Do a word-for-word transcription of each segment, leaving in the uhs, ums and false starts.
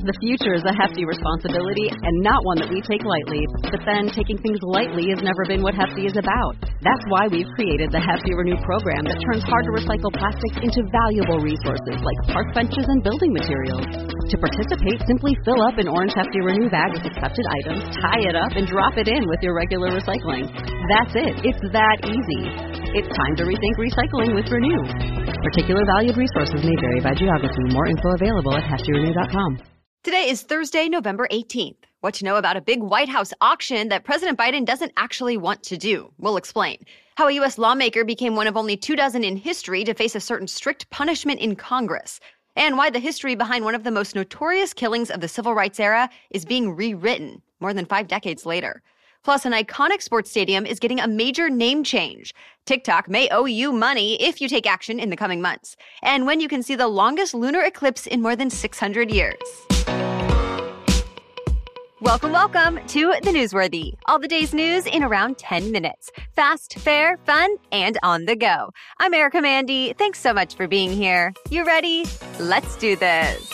The future is a hefty responsibility and not one that we take lightly. But then, taking things lightly has never been what Hefty is about. That's why we've created the Hefty Renew program that turns hard-to-recycle plastics into valuable resources like park benches and building materials. To participate, simply fill up an orange Hefty Renew bag with accepted items, tie it up, and drop it in with your regular recycling. That's it. It's that easy. It's time to rethink recycling with Renew. Particular valued resources may vary by geography. More info available at hefty renew dot com. Today is Thursday, November eighteenth. What to know about a big White House auction that President Biden doesn't actually want to do. We'll explain. How a U S lawmaker became one of only two dozen in history to face a certain strict punishment in Congress. And why the history behind one of the most notorious killings of the civil rights era is being rewritten more than five decades later. Plus, an iconic sports stadium is getting a major name change. TikTok may owe you money if you take action in the coming months. And when you can see the longest lunar eclipse in more than six hundred years. Welcome, welcome to The Newsworthy. All the day's news in around ten minutes. Fast, fair, fun, and on the go. I'm Erica Mandy. Thanks so much for being here. You ready? Let's do this.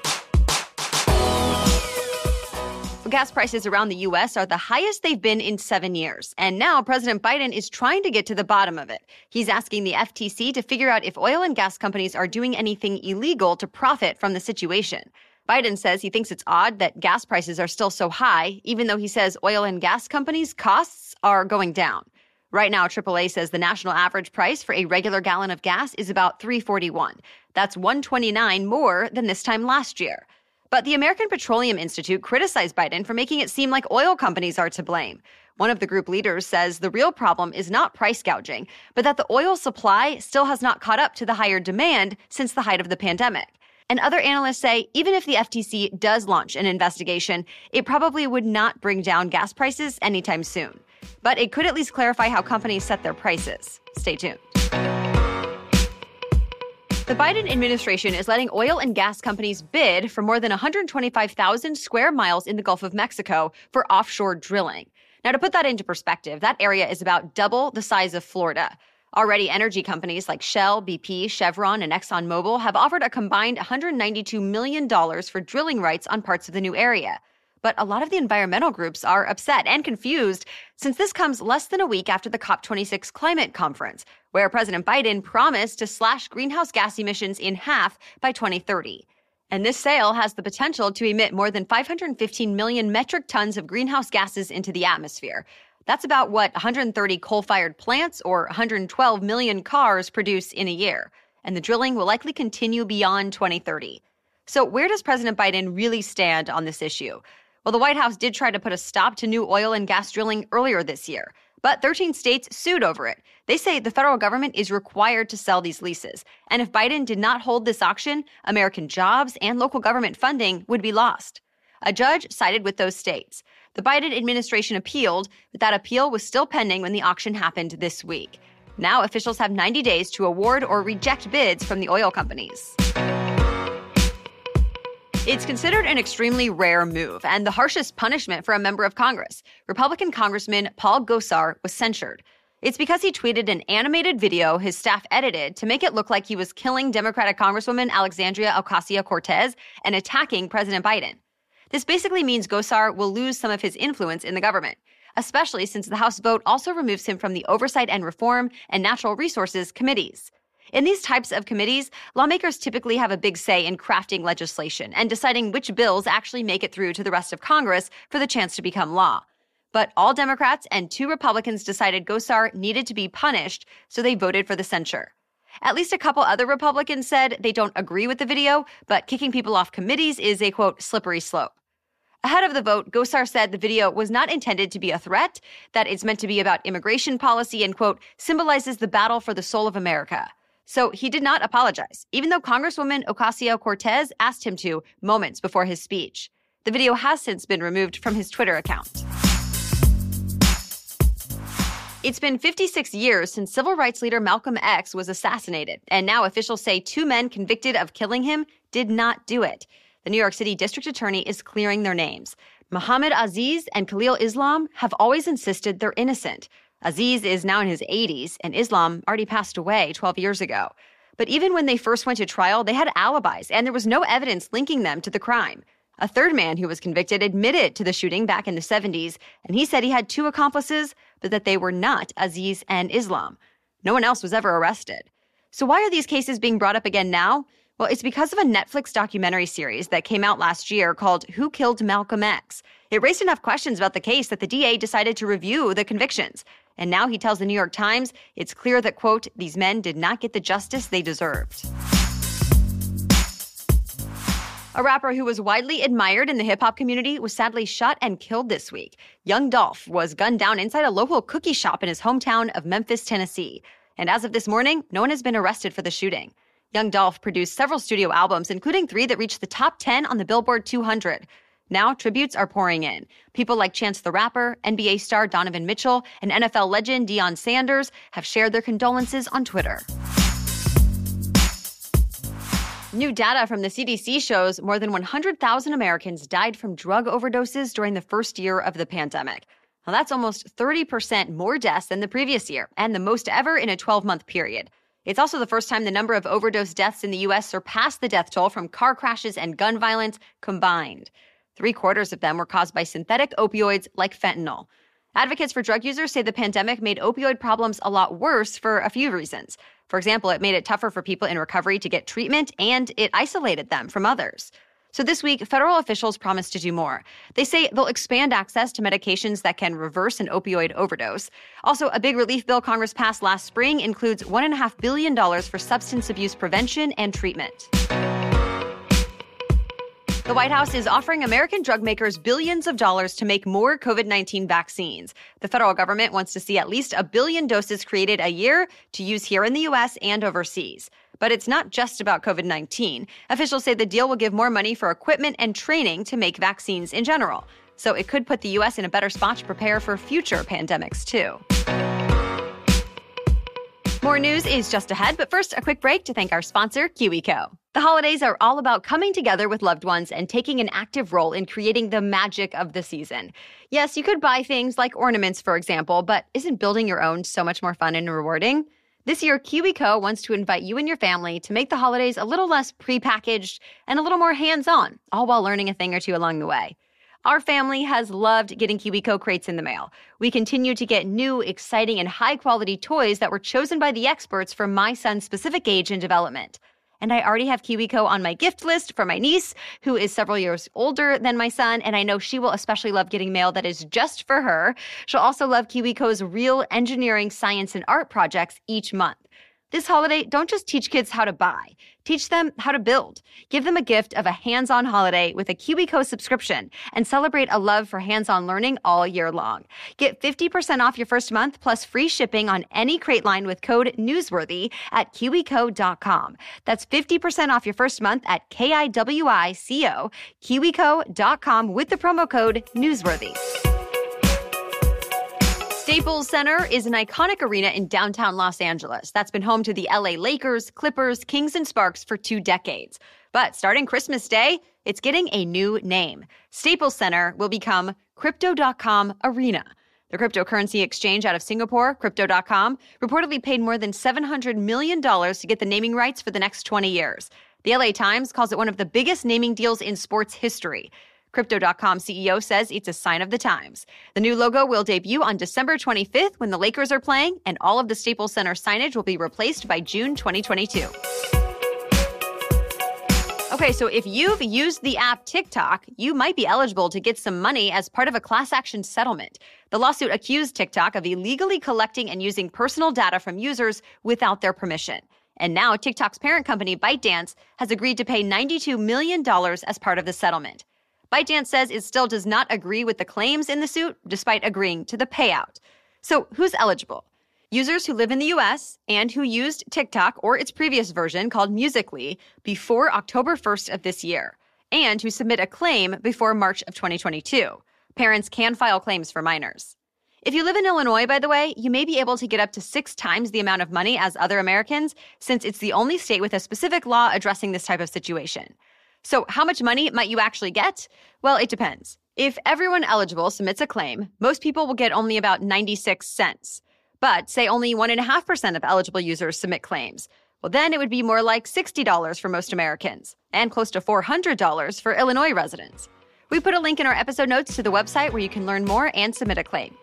Gas prices around the U S are the highest they've been in seven years. And now President Biden is trying to get to the bottom of it. He's asking the F T C to figure out if oil and gas companies are doing anything illegal to profit from the situation. Biden says he thinks it's odd that gas prices are still so high, even though he says oil and gas companies' costs are going down. Right now, triple A says the national average price for a regular gallon of gas is about three forty-one. That's one twenty-nine more than this time last year. But the American Petroleum Institute criticized Biden for making it seem like oil companies are to blame. One of the group leaders says the real problem is not price gouging, but that the oil supply still has not caught up to the higher demand since the height of the pandemic. And other analysts say even if the F T C does launch an investigation, it probably would not bring down gas prices anytime soon. But it could at least clarify how companies set their prices. Stay tuned. The Biden administration is letting oil and gas companies bid for more than one hundred twenty-five thousand square miles in the Gulf of Mexico for offshore drilling. Now, to put that into perspective, that area is about double the size of Florida. Already, energy companies like Shell, B P, Chevron, and ExxonMobil have offered a combined one hundred ninety-two million dollars for drilling rights on parts of the new area. But a lot of the environmental groups are upset and confused since this comes less than a week after the COP twenty-six climate conference, where President Biden promised to slash greenhouse gas emissions in half by twenty thirty. And this sale has the potential to emit more than five hundred fifteen million metric tons of greenhouse gases into the atmosphere. That's about what one hundred thirty coal-fired plants or one hundred twelve million cars produce in a year. And the drilling will likely continue beyond twenty thirty. So where does President Biden really stand on this issue? Well, the White House did try to put a stop to new oil and gas drilling earlier this year, but thirteen states sued over it. They say the federal government is required to sell these leases. And if Biden did not hold this auction, American jobs and local government funding would be lost. A judge sided with those states. The Biden administration appealed, but that appeal was still pending when the auction happened this week. Now officials have ninety days to award or reject bids from the oil companies. It's considered an extremely rare move and the harshest punishment for a member of Congress. Republican Congressman Paul Gosar was censured. It's because he tweeted an animated video his staff edited to make it look like he was killing Democratic Congresswoman Alexandria Ocasio-Cortez and attacking President Biden. This basically means Gosar will lose some of his influence in the government, especially since the House vote also removes him from the Oversight and Reform and Natural Resources committees. In these types of committees, lawmakers typically have a big say in crafting legislation and deciding which bills actually make it through to the rest of Congress for the chance to become law. But all Democrats and two Republicans decided Gosar needed to be punished, so they voted for the censure. At least a couple other Republicans said they don't agree with the video, but kicking people off committees is a, quote, slippery slope. Ahead of the vote, Gosar said the video was not intended to be a threat, that it's meant to be about immigration policy and, quote, symbolizes the battle for the soul of America. So he did not apologize, even though Congresswoman Ocasio-Cortez asked him to moments before his speech. The video has since been removed from his Twitter account. It's been fifty-six years since civil rights leader Malcolm X was assassinated, and now officials say two men convicted of killing him did not do it. The New York City District Attorney is clearing their names. Muhammad Aziz and Khalil Islam have always insisted they're innocent. Aziz is now in his eighties, and Islam already passed away twelve years ago. But even when they first went to trial, they had alibis, and there was no evidence linking them to the crime. A third man who was convicted admitted to the shooting back in the seventies, and he said he had two accomplices, but that they were not Aziz and Islam. No one else was ever arrested. So why are these cases being brought up again now? Well, it's because of a Netflix documentary series that came out last year called Who Killed Malcolm X? It raised enough questions about the case that the D A decided to review the convictions. And now he tells the New York Times it's clear that, quote, these men did not get the justice they deserved. A rapper who was widely admired in the hip-hop community was sadly shot and killed this week. Young Dolph was gunned down inside a local cookie shop in his hometown of Memphis, Tennessee. And as of this morning, no one has been arrested for the shooting. Young Dolph produced several studio albums, including three that reached the top ten on the Billboard two hundred. Now, tributes are pouring in. People like Chance the Rapper, N B A star Donovan Mitchell, and N F L legend Deion Sanders have shared their condolences on Twitter. New data from the C D C shows more than one hundred thousand Americans died from drug overdoses during the first year of the pandemic. Now, that's almost thirty percent more deaths than the previous year, and the most ever in a twelve-month period. It's also the first time the number of overdose deaths in the U S surpassed the death toll from car crashes and gun violence combined. Three quarters of them were caused by synthetic opioids like fentanyl. Advocates for drug users say the pandemic made opioid problems a lot worse for a few reasons. For example, it made it tougher for people in recovery to get treatment, and it isolated them from others. So this week, federal officials promised to do more. They say they'll expand access to medications that can reverse an opioid overdose. Also, a big relief bill Congress passed last spring includes one point five billion dollars for substance abuse prevention and treatment. The White House is offering American drug makers billions of dollars to make more COVID nineteen vaccines. The federal government wants to see at least a billion doses created a year to use here in the U S and overseas. But it's not just about COVID nineteen. Officials say the deal will give more money for equipment and training to make vaccines in general. So it could put the U S in a better spot to prepare for future pandemics, too. More news is just ahead, but first, a quick break to thank our sponsor, KiwiCo. The holidays are all about coming together with loved ones and taking an active role in creating the magic of the season. Yes, you could buy things like ornaments, for example, but isn't building your own so much more fun and rewarding? This year, KiwiCo wants to invite you and your family to make the holidays a little less prepackaged and a little more hands-on, all while learning a thing or two along the way. Our family has loved getting KiwiCo crates in the mail. We continue to get new, exciting, and high-quality toys that were chosen by the experts for my son's specific age and development. And I already have KiwiCo on my gift list for my niece, who is several years older than my son, and I know she will especially love getting mail that is just for her. She'll also love KiwiCo's real engineering, science, and art projects each month. This holiday, don't just teach kids how to buy. Teach them how to build. Give them a gift of a hands-on holiday with a KiwiCo subscription and celebrate a love for hands-on learning all year long. Get fifty percent off your first month plus free shipping on any crate line with code NEWSWORTHY at kiwico dot com. That's fifty percent off your first month at K I W I C O, kiwico dot com with the promo code NEWSWORTHY. Staples Center is an iconic arena in downtown Los Angeles that's been home to the L A Lakers, Clippers, Kings, and Sparks for two decades. But starting Christmas Day, it's getting a new name. Staples Center will become Crypto dot com Arena. The cryptocurrency exchange out of Singapore, Crypto dot com, reportedly paid more than seven hundred million dollars to get the naming rights for the next twenty years. The L A Times calls it one of the biggest naming deals in sports history. Crypto dot com C E O says it's a sign of the times. The new logo will debut on December twenty-fifth when the Lakers are playing, and all of the Staples Center signage will be replaced by June twenty twenty-two. Okay, so if you've used the app TikTok, you might be eligible to get some money as part of a class action settlement. The lawsuit accused TikTok of illegally collecting and using personal data from users without their permission. And now TikTok's parent company, ByteDance, has agreed to pay ninety-two million dollars as part of the settlement. ByteDance says it still does not agree with the claims in the suit, despite agreeing to the payout. So who's eligible? Users who live in the U S and who used TikTok or its previous version called Musical.ly before October first of this year, and who submit a claim before March of twenty twenty-two. Parents can file claims for minors. If you live in Illinois, by the way, you may be able to get up to six times the amount of money as other Americans, since it's the only state with a specific law addressing this type of situation. So how much money might you actually get? Well, it depends. If everyone eligible submits a claim, most people will get only about ninety-six cents. But say only one point five percent of eligible users submit claims. Well, then it would be more like sixty dollars for most Americans and close to four hundred dollars for Illinois residents. We put a link in our episode notes to the website where you can learn more and submit a claim.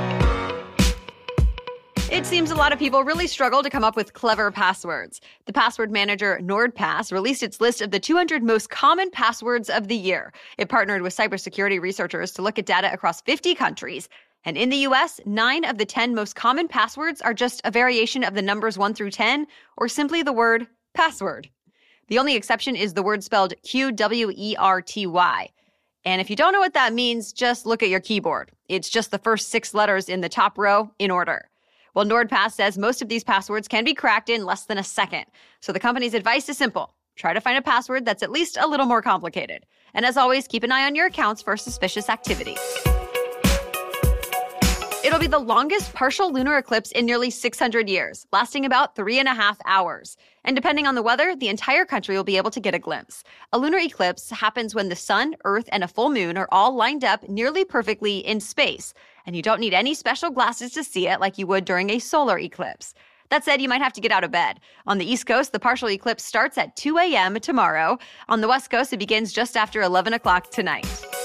It seems a lot of people really struggle to come up with clever passwords. The password manager NordPass released its list of the two hundred most common passwords of the year. It partnered with cybersecurity researchers to look at data across fifty countries. And in the U S, nine of the ten most common passwords are just a variation of the numbers one through ten, or simply the word password. The only exception is the word spelled Q W E R T Y. And if you don't know what that means, just look at your keyboard. It's just the first six letters in the top row in order. Well, NordPass says most of these passwords can be cracked in less than a second. So the company's advice is simple. Try to find a password that's at least a little more complicated. And as always, keep an eye on your accounts for suspicious activity. It'll be the longest partial lunar eclipse in nearly six hundred years, lasting about three and a half hours. And depending on the weather, the entire country will be able to get a glimpse. A lunar eclipse happens when the sun, earth, and a full moon are all lined up nearly perfectly in space. And you don't need any special glasses to see it like you would during a solar eclipse. That said, you might have to get out of bed. On the East Coast, the partial eclipse starts at two a.m. tomorrow. On the West Coast, it begins just after eleven o'clock tonight.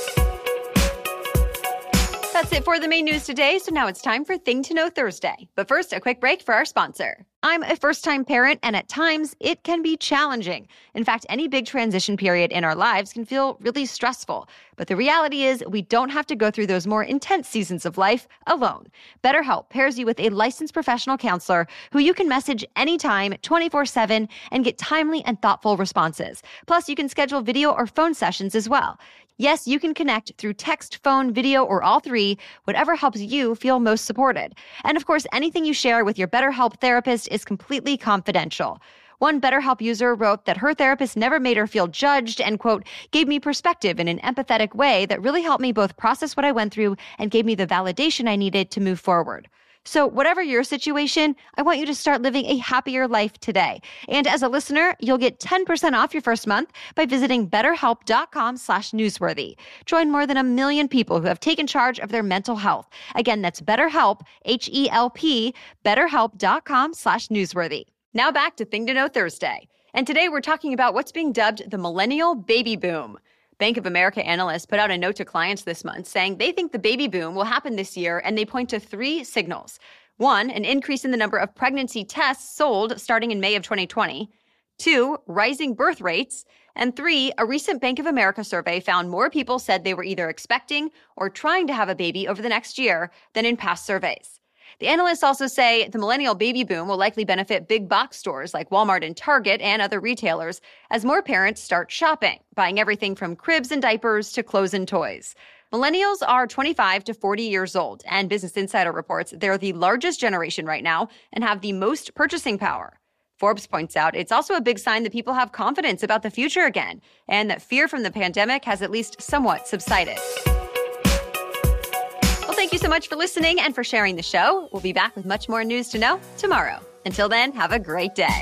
That's it for the main news today, so now it's time for Thing to Know Thursday. But first, a quick break for our sponsor. I'm a first-time parent, and at times, it can be challenging. In fact, any big transition period in our lives can feel really stressful. But the reality is, we don't have to go through those more intense seasons of life alone. BetterHelp pairs you with a licensed professional counselor who you can message anytime, twenty-four seven, and get timely and thoughtful responses. Plus, you can schedule video or phone sessions as well. Yes, you can connect through text, phone, video, or all three, whatever helps you feel most supported. And of course, anything you share with your BetterHelp therapist is completely confidential. One BetterHelp user wrote that her therapist never made her feel judged and, quote, gave me perspective in an empathetic way that really helped me both process what I went through and gave me the validation I needed to move forward. So whatever your situation, I want you to start living a happier life today. And as a listener, you'll get ten percent off your first month by visiting betterhelp.com slash newsworthy. Join more than a million people who have taken charge of their mental health. Again, that's BetterHelp, H E L P, betterhelp.com slash newsworthy. Now back to Thing to Know Thursday. And today we're talking about what's being dubbed the millennial baby boom. Bank of America analysts put out a note to clients this month saying they think the baby boom will happen this year, and they point to three signals. One, an increase in the number of pregnancy tests sold starting in May of twenty twenty. Two, rising birth rates. And three, a recent Bank of America survey found more people said they were either expecting or trying to have a baby over the next year than in past surveys. The analysts also say the millennial baby boom will likely benefit big box stores like Walmart and Target and other retailers as more parents start shopping, buying everything from cribs and diapers to clothes and toys. Millennials are twenty-five to forty years old, and Business Insider reports they're the largest generation right now and have the most purchasing power. Forbes points out it's also a big sign that people have confidence about the future again, and that fear from the pandemic has at least somewhat subsided. Thank you so much for listening and for sharing the show. We'll be back with much more news to know tomorrow. Until then, have a great day.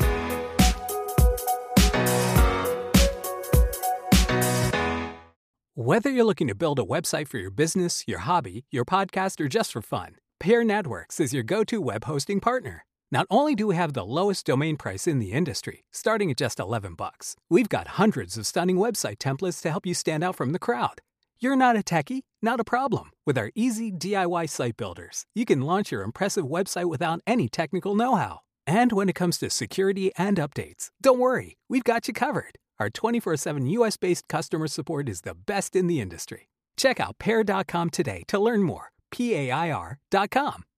Whether you're looking to build a website for your business, your hobby, your podcast, or just for fun, Pair Networks is your go-to web hosting partner. Not only do we have the lowest domain price in the industry, starting at just eleven bucks, we've got hundreds of stunning website templates to help you stand out from the crowd. You're not a techie? Not a problem. With our easy D I Y site builders, you can launch your impressive website without any technical know-how. And when it comes to security and updates, don't worry, we've got you covered. Our twenty-four seven U S-based customer support is the best in the industry. Check out pair dot com today to learn more. P A I R dot com.